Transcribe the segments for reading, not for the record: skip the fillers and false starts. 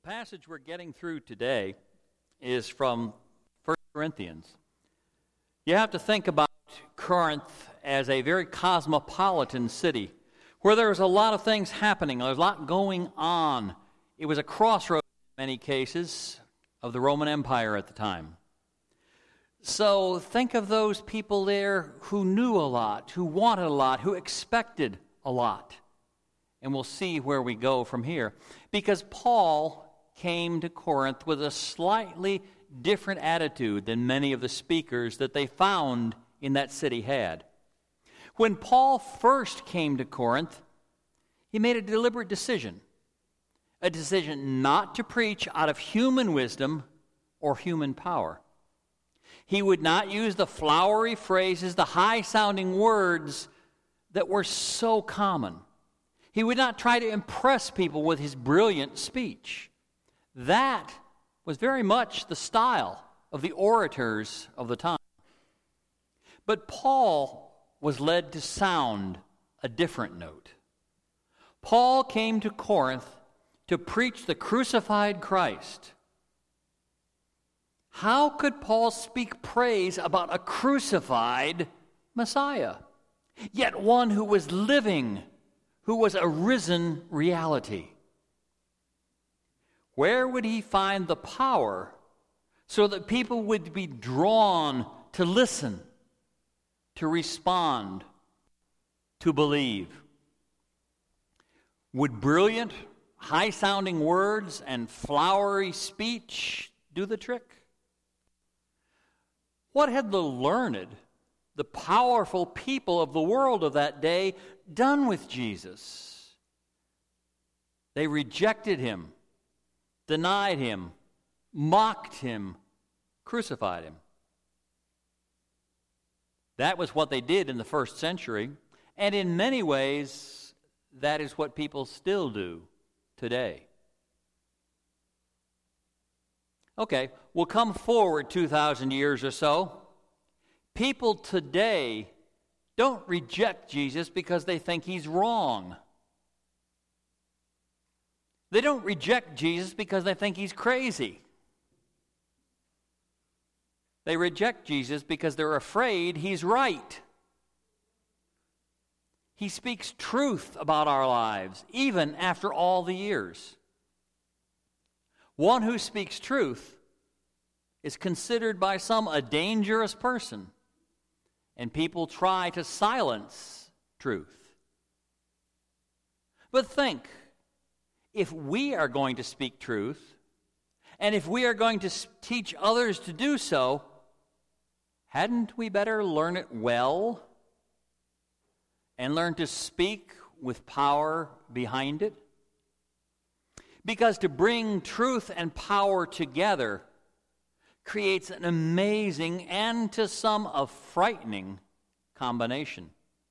passage we're getting through today is from 1 Corinthians. You have to think about Corinth as a very cosmopolitan city where there was a lot of things happening. There was a lot going on. It was a crossroads in many cases of the Roman Empire at the time. So think of those people there who knew a lot, who wanted a lot, who expected a lot. And we'll see where we go from here. Because Paul came to Corinth with a slightly different attitude than many of the speakers that they found in that city had. When Paul first came to Corinth, he made a deliberate decision. A decision not to preach out of human wisdom or human power. He would not use the flowery phrases, the high-sounding words that were so common. He would not try to impress people with his brilliant speech. That was very much the style of the orators of the time. But Paul was led to sound a different note. Paul came to Corinth to preach the crucified Christ. How could Paul speak praise about a crucified Messiah, yet one who was living, who was a risen reality? Where would he find the power so that people would be drawn to listen, to respond, to believe? Would brilliant, high-sounding words and flowery speech do the trick? What had the learned, the powerful people of the world of that day done with Jesus? They rejected him, denied him, mocked him, crucified him. That was what they did in the first century, and in many ways, that is what people still do today. Okay, we'll come forward 2,000 years or so. People today don't reject Jesus because they think he's wrong. They don't reject Jesus because they think he's crazy. They reject Jesus because they're afraid he's right. He speaks truth about our lives, even after all the years. One who speaks truth is considered by some a dangerous person, and people try to silence truth. But think, if we are going to speak truth, and if we are going to teach others to do so, hadn't we better learn it well and learn to speak with power behind it? Because to bring truth and power together creates an amazing and to some a frightening combination.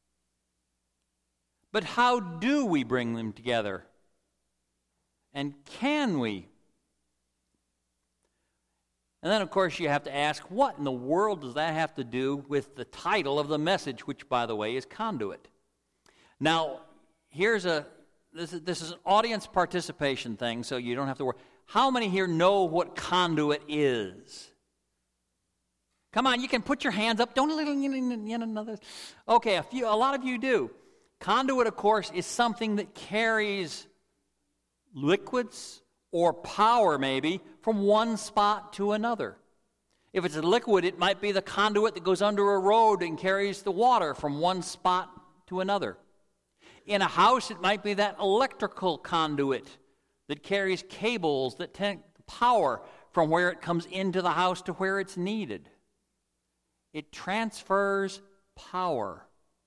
But how do we bring them together? And can we? And then, of course, you have to ask, what in the world does that have to do with the title of the message, which, by the way, is Conduit? Now, this is an audience participation thing, so you don't have to worry. How many here know what conduit is? Come on, you can put your hands up. Don't another. Okay, a lot of you do. Conduit, of course, is something that carries liquids or power, maybe, from one spot to another. If it's a liquid, it might be the conduit that goes under a road and carries the water from one spot to another. In a house, it might be that electrical conduit that carries cables that take power from where it comes into the house to where it's needed. It transfers power.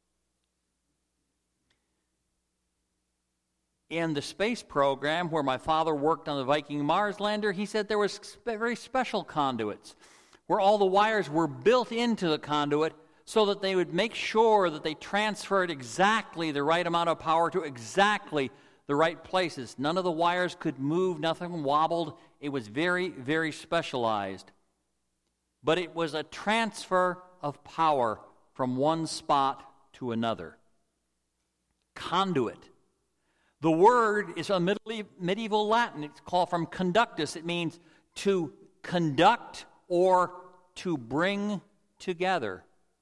In the space program where my father worked on the Viking Mars lander, he said there was very special conduits where all the wires were built into the conduit so that they would make sure that they transferred exactly the right amount of power to exactly the right places. None of the wires could move, nothing wobbled. It was very, very specialized. But it was a transfer of power from one spot to another. Conduit. The word is a medieval Latin. It's called from conductus. It means to conduct or to bring together.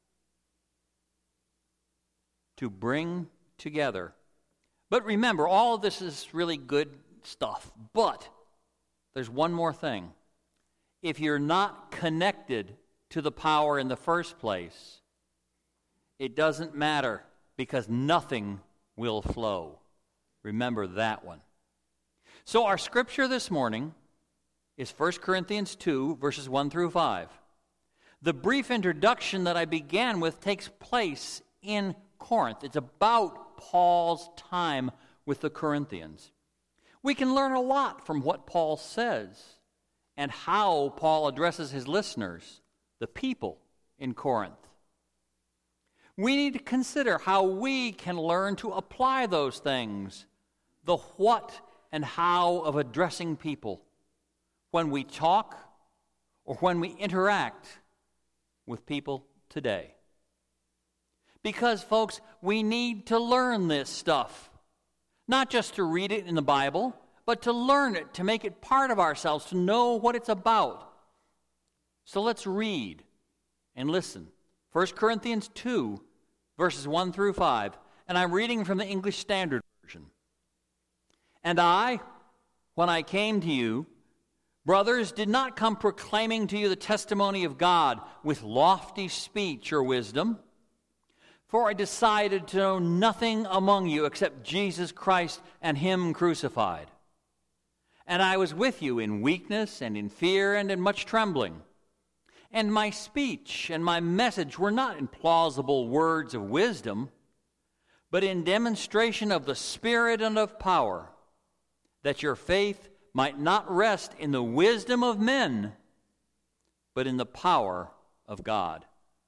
To bring together. But remember, all of this is really good stuff. But there's one more thing. If you're not connected to the power in the first place, it doesn't matter because nothing will flow. Remember that one. So our scripture this morning is 1 Corinthians 2, verses 1 through 5. The brief introduction that I began with takes place in Corinth. It's about Paul's time with the Corinthians. We can learn a lot from what Paul says and how Paul addresses his listeners, the people in Corinth. We need to consider how we can learn to apply those things, the what and how of addressing people when we talk or when we interact with people today. Because, folks, we need to learn this stuff. Not just to read it in the Bible, but to learn it, to make it part of ourselves, to know what it's about. So let's read and listen. 1 Corinthians 2, verses 1 through 5. And I'm reading from the English Standard Version. And I, when I came to you, brothers, did not come proclaiming to you the testimony of God with lofty speech or wisdom. For I decided to know nothing among you except Jesus Christ and Him crucified. And I was with you in weakness and in fear and in much trembling. And my speech and my message were not in plausible words of wisdom, but in demonstration of the Spirit and of power, that your faith might not rest in the wisdom of men, but in the power of God.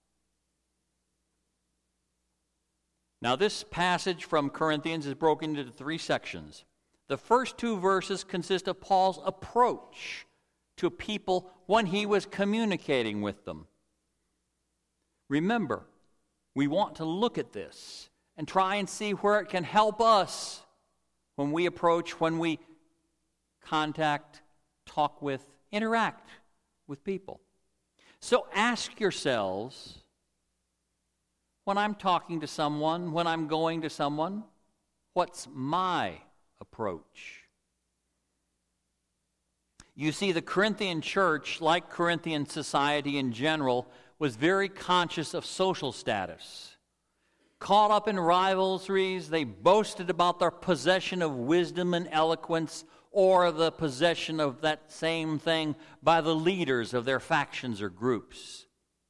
Now, this passage from Corinthians is broken into 3 sections. The first 2 verses consist of Paul's approach to people when he was communicating with them. Remember, we want to look at this and try and see where it can help us when we approach, when we contact, talk with, interact with people. So ask yourselves, when I'm talking to someone, when I'm going to someone, what's my approach? You see, the Corinthian church, like Corinthian society in general, was very conscious of social status. Caught up in rivalries, they boasted about their possession of wisdom and eloquence, or the possession of that same thing by the leaders of their factions or groups.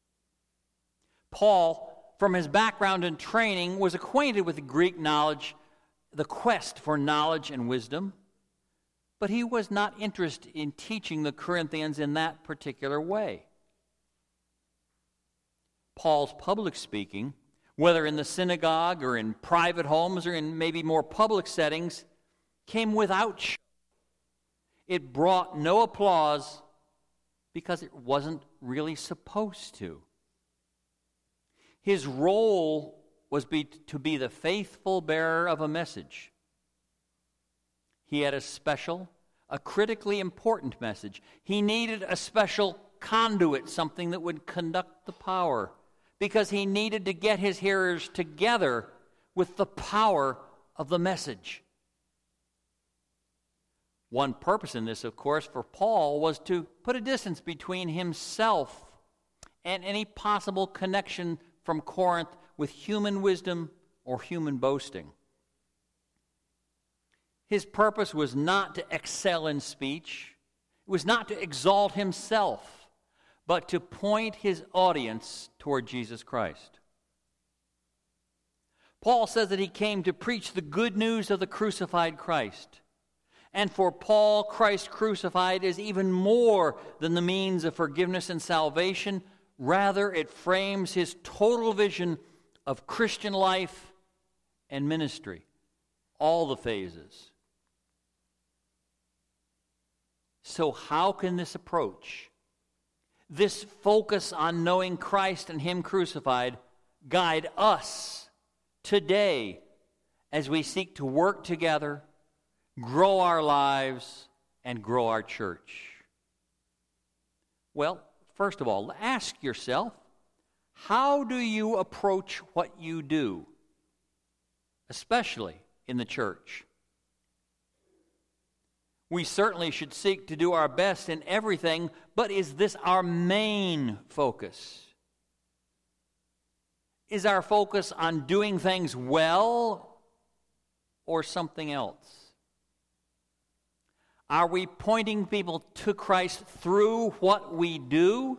Paul, from his background and training, was acquainted with the Greek knowledge, the quest for knowledge and wisdom, but he was not interested in teaching the Corinthians in that particular way. Paul's public speaking, whether in the synagogue or in private homes or in maybe more public settings, came without show. It brought no applause because it wasn't really supposed to. His role was to be the faithful bearer of a message. He had a critically important message. He needed a special conduit, something that would conduct the power, because he needed to get his hearers together with the power of the message. One purpose in this, of course, for Paul was to put a distance between himself and any possible connection from Corinth with human wisdom or human boasting. His purpose was not to excel in speech. It was not to exalt himself, but to point his audience toward Jesus Christ. Paul says that he came to preach the good news of the crucified Christ. And for Paul, Christ crucified is even more than the means of forgiveness and salvation. Rather, it frames his total vision of Christian life and ministry, all the phases. So how can this approach, this focus on knowing Christ and Him crucified, guide us today as we seek to work together grow our lives, and grow our church? Well, first of all, ask yourself, how do you approach what you do, especially in the church? We certainly should seek to do our best in everything, but is this our main focus? Is our focus on doing things well or something else? Are we pointing people to Christ through what we do?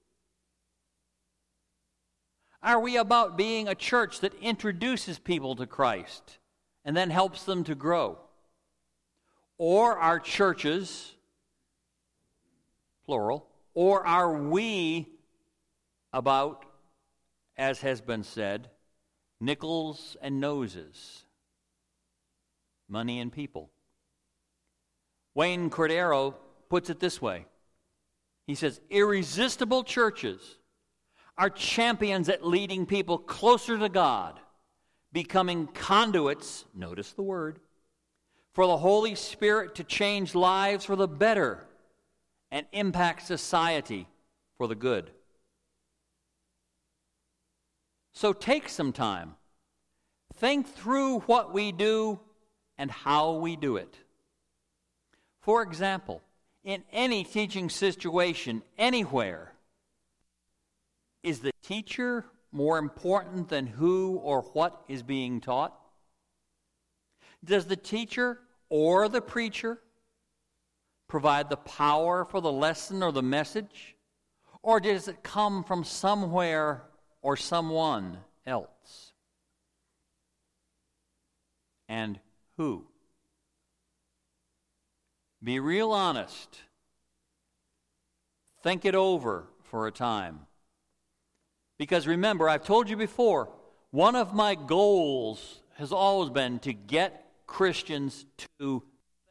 Are we about being a church that introduces people to Christ and then helps them to grow? Or are churches, plural, or are we about, as has been said, nickels and noses, money and people? Wayne Cordero puts it this way. He says, irresistible churches are champions at leading people closer to God, becoming conduits, notice the word, for the Holy Spirit to change lives for the better and impact society for the good. So take some time. Think through what we do and how we do it. For example, in any teaching situation, anywhere, is the teacher more important than who or what is being taught? Does the teacher or the preacher provide the power for the lesson or the message? Or does it come from somewhere or someone else? And who? Be real honest. Think it over for a time. Because remember, I've told you before, one of my goals has always been to get Christians to think.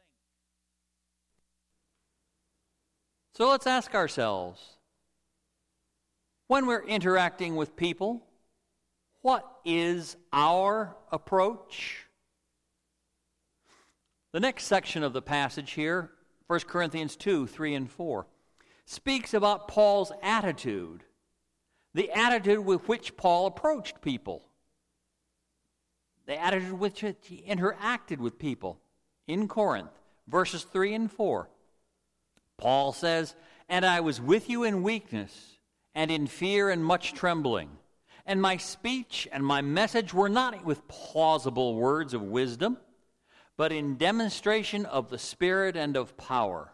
So let's ask ourselves, when we're interacting with people, what is our approach? The next section of the passage here, 1 Corinthians 2, 3 and 4, speaks about Paul's attitude, the attitude with which Paul approached people, the attitude with which he interacted with people in Corinth, verses 3 and 4. Paul says, "And I was with you in weakness, and in fear and much trembling. And my speech and my message were not with plausible words of wisdom, but in demonstration of the Spirit and of power."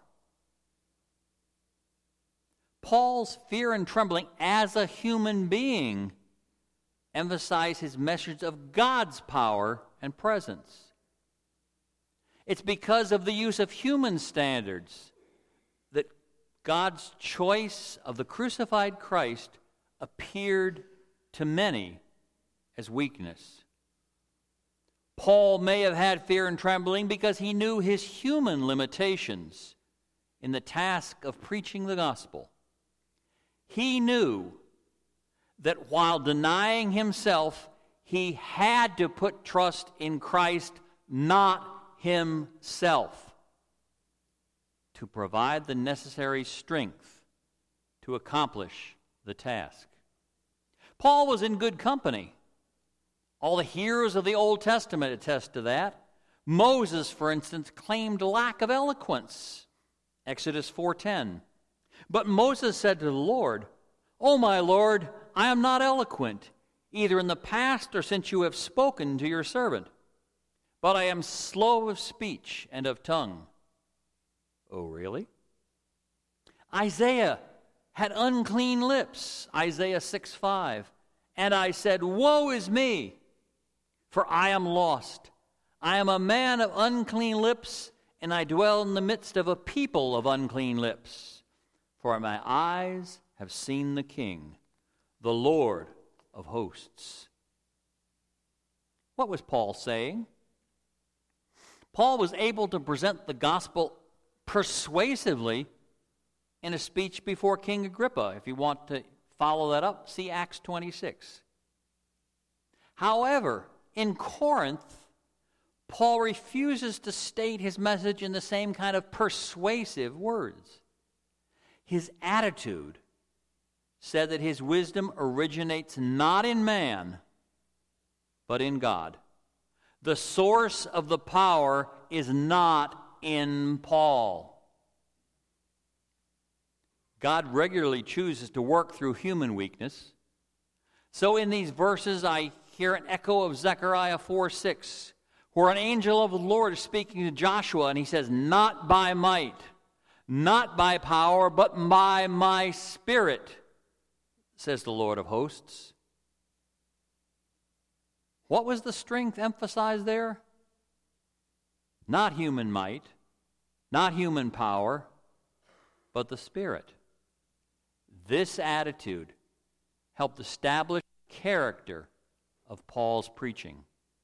Paul's fear and trembling as a human being emphasize his message of God's power and presence. It's because of the use of human standards that God's choice of the crucified Christ appeared to many as weakness. Paul may have had fear and trembling because he knew his human limitations in the task of preaching the gospel. He knew that while denying himself, he had to put trust in Christ, not himself, to provide the necessary strength to accomplish the task. Paul was in good company. All the heroes of the Old Testament attest to that. Moses, for instance, claimed lack of eloquence. Exodus 4:10. But Moses said to the Lord, "O my Lord, I am not eloquent, either in the past or since you have spoken to your servant. But I am slow of speech and of tongue." Oh, really? Isaiah had unclean lips. Isaiah 6:5. "And I said, Woe is me, for I am lost. I am a man of unclean lips, and I dwell in the midst of a people of unclean lips. For my eyes have seen the King, the Lord of hosts." What was Paul saying? Paul was able to present the gospel persuasively in a speech before King Agrippa. If you want to follow that up, see Acts 26. However, in Corinth, Paul refuses to state his message in the same kind of persuasive words. His attitude said that his wisdom originates not in man, but in God. The source of the power is not in Paul. God regularly chooses to work through human weakness. So in these verses, I hear an echo of Zechariah 4:6, where an angel of the Lord is speaking to Joshua, and he says, "Not by might, not by power, but by my Spirit, says the Lord of hosts." What was the strength emphasized there? Not human might, not human power, but the Spirit. This attitude helped establish the character of Paul's preaching.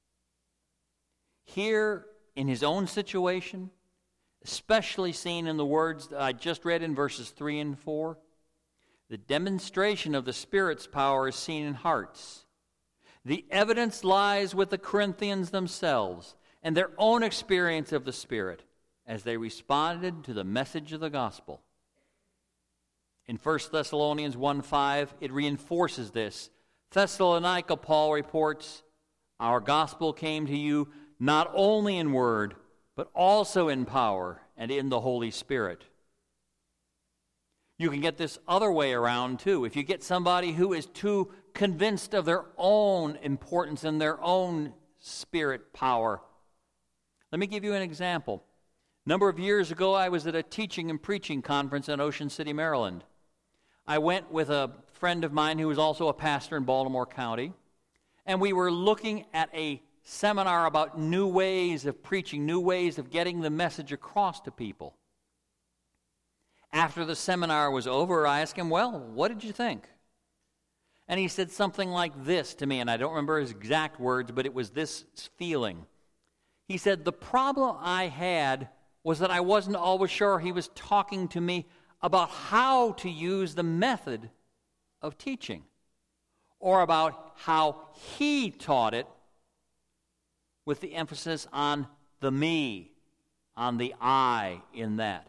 Here, in his own situation, especially seen in the words that I just read in verses 3 and 4, the demonstration of the Spirit's power is seen in hearts. The evidence lies with the Corinthians themselves and their own experience of the Spirit as they responded to the message of the gospel. In 1 Thessalonians 1:5, it reinforces this. Thessalonica, Paul reports, "Our gospel came to you not only in word, but also in power and in the Holy Spirit." You can get this other way around, too. If you get somebody who is too convinced of their own importance and their own spirit power. Let me give you an example. A number of years ago, I was at a teaching and preaching conference in Ocean City, Maryland. I went with a friend of mine who was also a pastor in Baltimore County, and we were looking at a seminar about new ways of preaching, new ways of getting the message across to people. After the seminar was over, I asked him, "Well, what did you think?" And he said something like this to me, and I don't remember his exact words, but it was this feeling. He said, "The problem I had was that I wasn't always sure he was talking to me about how to use the method of teaching, or about how he taught it, with the emphasis on the me, on the I in that."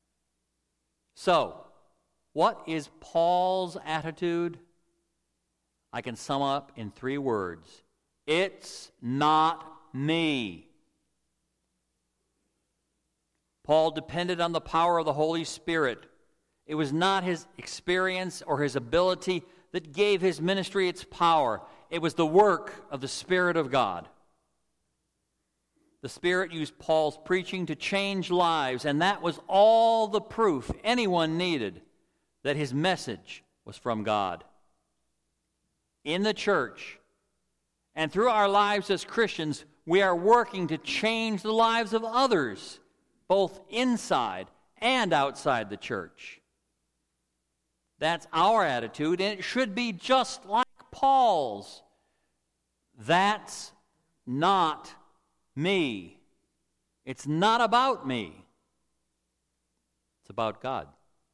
So, what is Paul's attitude? I can sum up in 3 words. It's not me. Paul depended on the power of the Holy Spirit. It was not his experience or his ability that gave his ministry its power. It was the work of the Spirit of God. The Spirit used Paul's preaching to change lives, and that was all the proof anyone needed that his message was from God. In the church, and through our lives as Christians, we are working to change the lives of others, both inside and outside the church. That's our attitude, and it should be just like Paul's. That's not me. It's not about me. It's about God.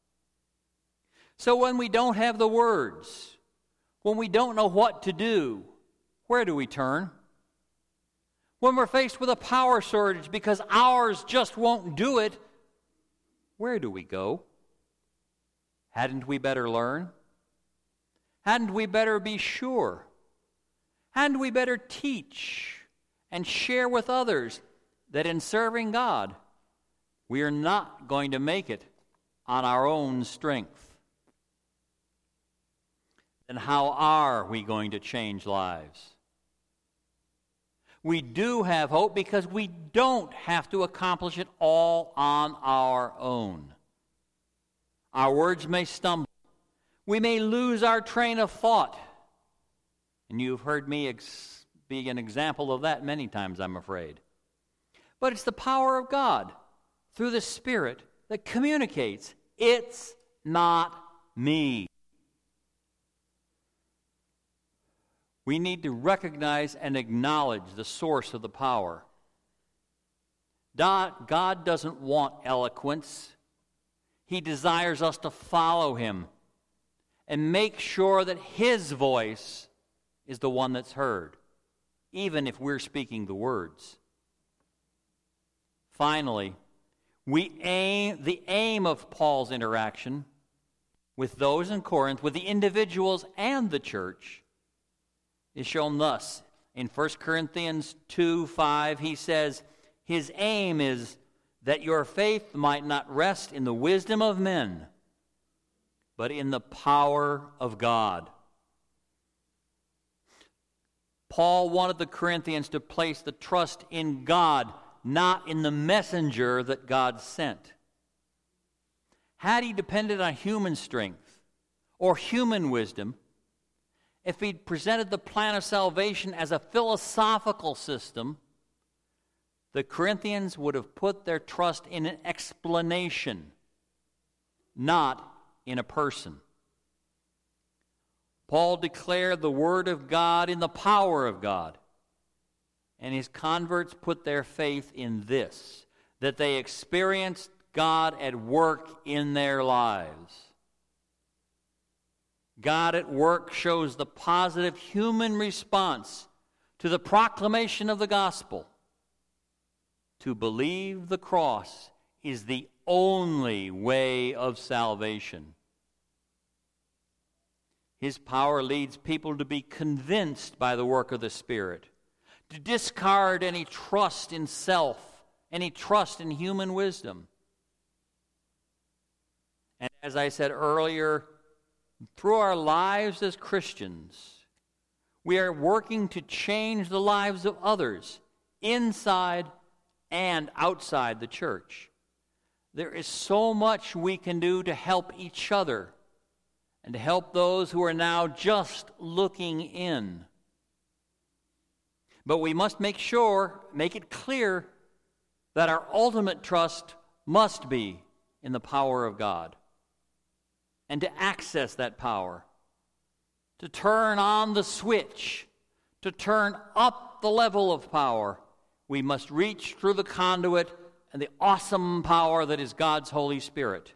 So when we don't have the words, when we don't know what to do, where do we turn? When we're faced with a power shortage because ours just won't do it, where do we go? Hadn't we better learn? Hadn't we better be sure? Hadn't we better teach and share with others that in serving God, we are not going to make it on our own strength? Then how are we going to change lives? We do have hope because we don't have to accomplish it all on our own. Our words may stumble. We may lose our train of thought. And you've heard me be an example of that many times, I'm afraid. But it's the power of God through the Spirit that communicates. It's not me. We need to recognize and acknowledge the source of the power. God doesn't want eloquence. He desires us to follow Him and make sure that His voice is the one that's heard, even if we're speaking the words. finally, the aim of Paul's interaction with those in Corinth, with the individuals and the church, is shown thus. In 1 Corinthians 2:5, he says, his aim is that your faith might not rest in the wisdom of men, but in the power of God. Paul wanted the Corinthians to place the trust in God, not in the messenger that God sent. Had he depended on human strength or human wisdom, if he'd presented the plan of salvation as a philosophical system, the Corinthians would have put their trust in an explanation, not in a person. Paul declared the Word of God in the power of God, and his converts put their faith in this, that they experienced God at work in their lives. God at work shows the positive human response to the proclamation of the gospel. To believe the cross is the only way of salvation. His power leads people to be convinced by the work of the Spirit, to discard any trust in self, any trust in human wisdom. And as I said earlier, through our lives as Christians, we are working to change the lives of others inside and outside the church. There is so much we can do to help each other and to help those who are now just looking in. But we must make it clear that our ultimate trust must be in the power of God. And to access that power, to turn on the switch, to turn up the level of power, we must reach through the conduit and the awesome power that is God's Holy Spirit.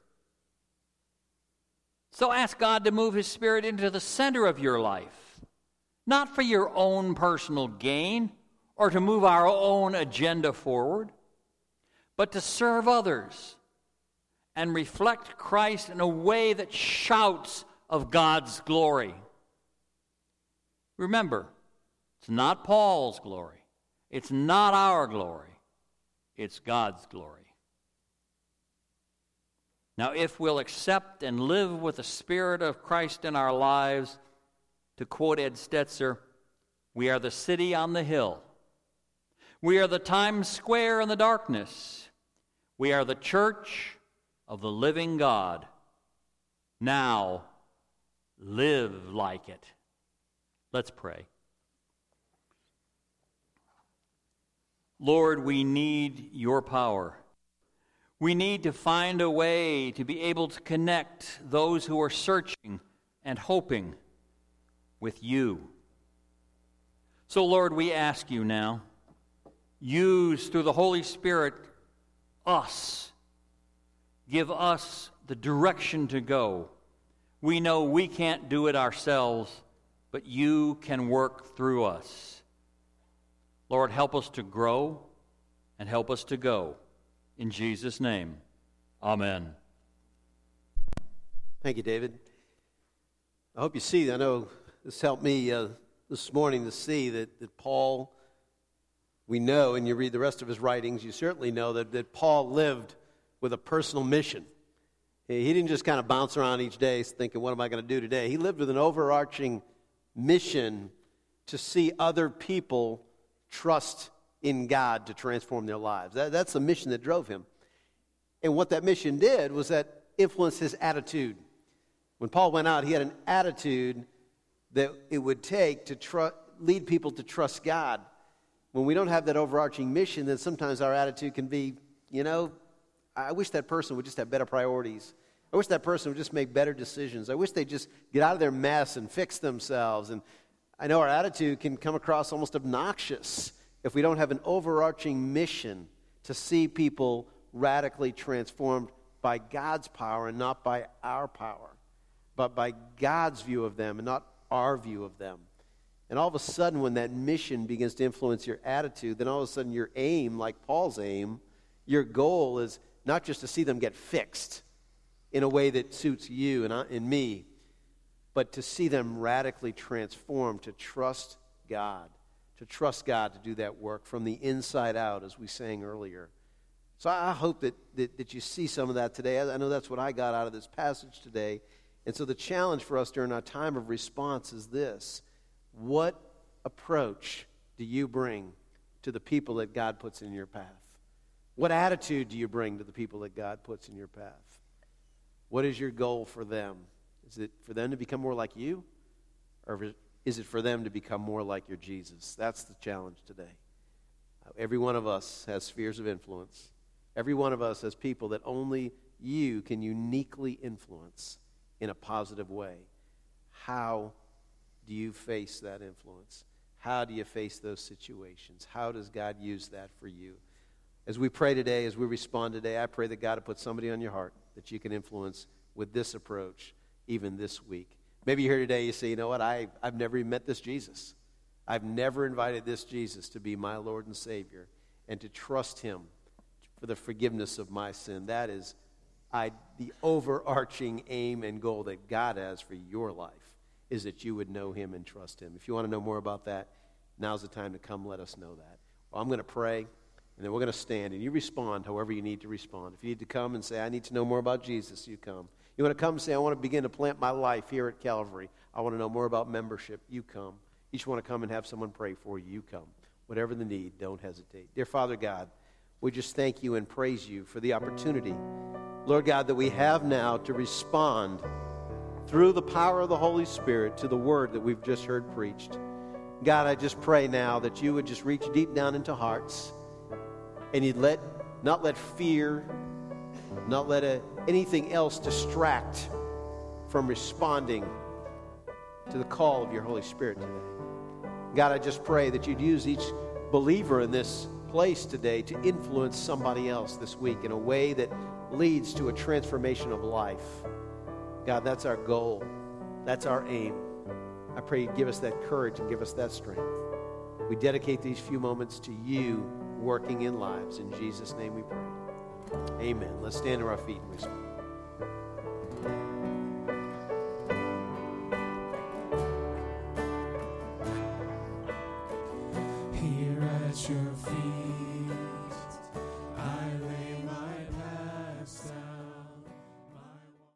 So ask God to move His Spirit into the center of your life, not for your own personal gain or to move our own agenda forward, but to serve others and reflect Christ in a way that shouts of God's glory. Remember, it's not Paul's glory. It's not our glory. It's God's glory. Now, if we'll accept and live with the Spirit of Christ in our lives, to quote Ed Stetzer, we are the city on the hill. We are the Times Square in the darkness. We are the church of the living God. Now, live like it. Let's pray. Lord, we need your power. We need to find a way to be able to connect those who are searching and hoping with you. So, Lord, we ask you now, use through the Holy Spirit us. Give us the direction to go. We know we can't do it ourselves, but you can work through us. Lord, help us to grow and help us to go. In Jesus' name, amen. Thank you, David. I hope you see, I know this helped me this morning to see that Paul, we know, and you read the rest of his writings, you certainly know that Paul lived with a personal mission. He didn't just kind of bounce around each day thinking, what am I going to do today? He lived with an overarching mission to see other people trust in God to transform their lives. That's the mission that drove him. And what that mission did was that influenced his attitude. When Paul went out, he had an attitude that it would take to lead people to trust God. When we don't have that overarching mission, then sometimes our attitude can be, I wish that person would just have better priorities. I wish that person would just make better decisions. I wish they'd just get out of their mess and fix themselves. And I know our attitude can come across almost obnoxious if we don't have an overarching mission to see people radically transformed by God's power and not by our power, but by God's view of them and not our view of them. And all of a sudden, when that mission begins to influence your attitude, then all of a sudden your aim, like Paul's aim, Your goal is not just to see them get fixed in a way that suits you and me, but to see them radically transformed, to trust God to do that work from the inside out, as we sang earlier. So I hope that you see some of that today. I know that's what I got out of this passage today. And so the challenge for us during our time of response is this: what approach do you bring to the people that God puts in your path? What attitude do you bring to the people that God puts in your path? What is your goal for them? Is it for them to become more like you? Or is it for them to become more like your Jesus? That's the challenge today. Every one of us has spheres of influence. Every one of us has people that only you can uniquely influence in a positive way. How do you face that influence? How do you face those situations? How does God use that for you? As we pray today, as we respond today, I pray that God will put somebody on your heart that you can influence with this approach even this week. Maybe you're here today, you say, you know what, I've never even met this Jesus. I've never invited this Jesus to be my Lord and Savior and to trust him for the forgiveness of my sin. That is the overarching aim and goal that God has for your life, is that you would know him and trust him. If you want to know more about that, now's the time to come let us know that. Well, I'm going to pray, and then we're going to stand, and you respond however you need to respond. If you need to come and say, I need to know more about Jesus, you come. You want to come and say, I want to begin to plant my life here at Calvary. I want to know more about membership, you come. Each want to come and have someone pray for you, you come. Whatever the need, don't hesitate. Dear Father God, we just thank you and praise you for the opportunity, Lord God, that we have now to respond through the power of the Holy Spirit to the word that we've just heard preached. God, I just pray now that you would just reach deep down into hearts, and you'd not let fear, not let anything else distract from responding to the call of your Holy Spirit today. God, I just pray that you'd use each believer in this place today to influence somebody else this week in a way that leads to a transformation of life. God, that's our goal. That's our aim. I pray you'd give us that courage and give us that strength. We dedicate these few moments to you working in lives. In Jesus' name we pray. Amen. Let's stand to our feet and respond.